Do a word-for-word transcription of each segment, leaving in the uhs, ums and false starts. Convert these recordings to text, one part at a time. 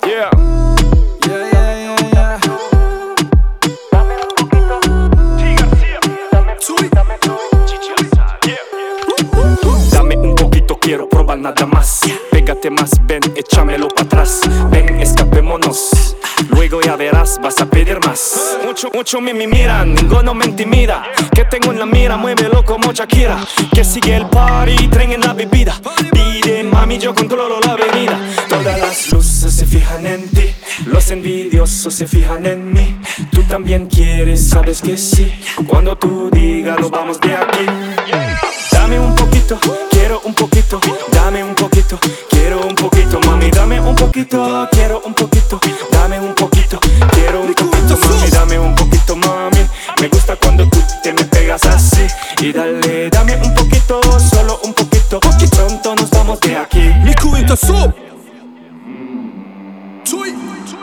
Yeah. Yeah, yeah, yeah, yeah. Dame un poquito. T. García. Dame tú, dame tú. Chichiosa. Yeah. Dame un poquito, quiero probar nada más. Pégate más, ven, échamelo para atrás. Ven, escapémonos. Luego ya verás, vas a pedir más. Mucho, mucho me, me miran, ninguno me intimida. Que tengo en la mira, muévelo como Shakira. Que sigue el party, tren en la bebida. Pide, mami, yo controlo la avenida. Todas las luces se fijan en ti. Los envidiosos se fijan en mí. Tú también quieres, sabes que sí. Cuando tú digas, lo vamos de aquí. Dame un poquito, quiero un poquito. Dame un poquito, quiero un poquito. Mami, dame un poquito, quiero un poquito. Dame un poquito, quiero un poquito. Mami, dame un poquito, mami. Me gusta cuando tú te me pegas así. Y dale, dame un poquito, solo un poquito. Que pronto nos vamos de aquí. Miku inte så. توی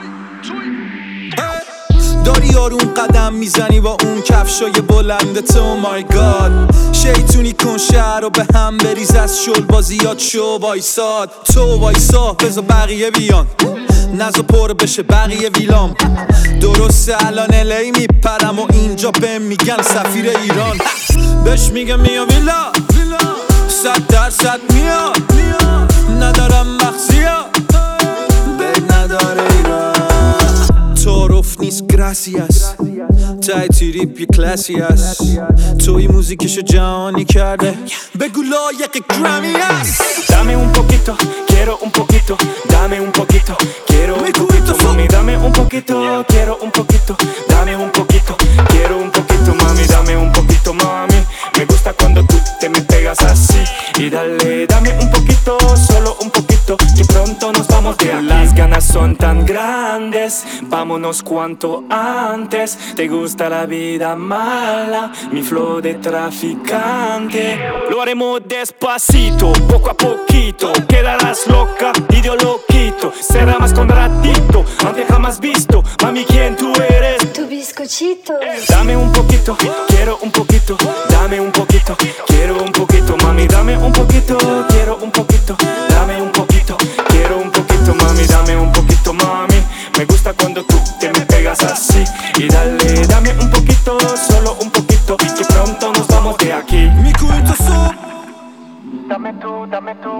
داری آروم قدم میزنی با اون کفشای بلندت. او مای گاد شیطونی کن شهر رو به هم بریز. از شل بازیات شو وایساد. تو وایسا بذار بقیه بیان. نزا پر بشه بقیه ویلام. درسته الان الی میپرم و اینجا بهم میگن سفیر ایران. بهش میگم میا ویلا صد درصد میاد. ندارم مخزیا بد نداره ایران. تعارف نیست گراسیاس تای تریپ یه کلاسی هست. توی موزیکشو جهانی کرده بگو لایق گرامی هست. Dame un poquito, quiero un poquito. Dame un poquito, quiero un poquito. Mami, dame un poquito, quiero un poquito. Dame un poquito, quiero un poquito. Mami, dame un poquito, mami. Me gusta cuando tú te me pegas así. Y dale, dame un poquito, solo un poquito. Que pronto nos vamos de aquí. Las ganas son tan grandes, vámonos cuanto antes. Te gusta la vida mala, mi flow de traficante. Lo haremos despacito, poco a poquito. Quedarás loca, ideoloquito. Será más con ratito, aunque jamás visto. Mami, ¿quién tú eres? Tu bizcochito. Dame un poquito, quiero un poquito. Dame un poquito, quiero un poquito. Mami, dame un poquito, quiero un poquito. Dame un poquito, quiero un poquito. Mami, dame un poquito, mami. Me gusta cuando tú te me pegas así. Y dale, dame un poquito, solo un poquito. Que pronto nos vamos de aquí. Miku inte så. Dame tú, dame tú.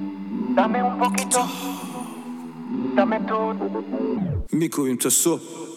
Dame un poquito. Dame tú. Miku inte så.